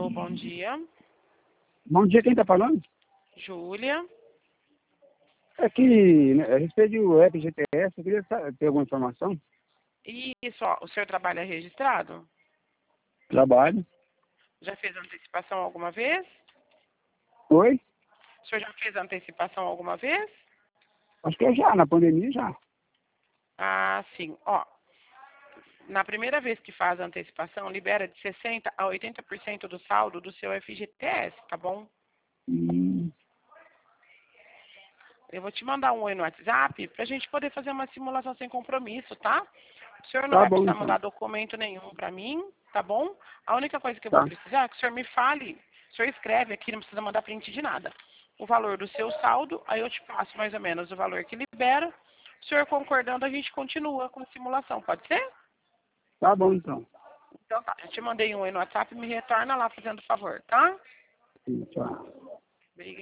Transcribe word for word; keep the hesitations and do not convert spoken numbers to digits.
Alô, bom dia. Bom dia, quem tá falando? Júlia. É que, né, a respeito do F G T S, eu queria sa- ter alguma informação. Isso, ó, o senhor trabalha registrado? Trabalho. Já fez antecipação alguma vez? Oi? O senhor já fez antecipação alguma vez? Acho que é já, na pandemia já. Ah, sim. Ó, na primeira vez que faz a antecipação, libera de sessenta por cento a oitenta por cento do saldo do seu F G T S, tá bom? Hum, Eu vou te mandar um oi no WhatsApp pra gente poder fazer uma simulação sem compromisso, tá? O senhor não tá vai bom, precisar então. mandar documento nenhum pra mim, tá bom? A única coisa que eu vou Tá. precisar é que o senhor me fale, o senhor escreve aqui, não precisa mandar print de nada. O valor do seu saldo, aí eu te passo mais ou menos o valor que libera. O senhor concordando, a gente continua com a simulação, pode ser? Tá bom, então. Então tá, eu te mandei um oi no WhatsApp, me retorna lá fazendo favor, tá? Sim, tchau. Obrigada.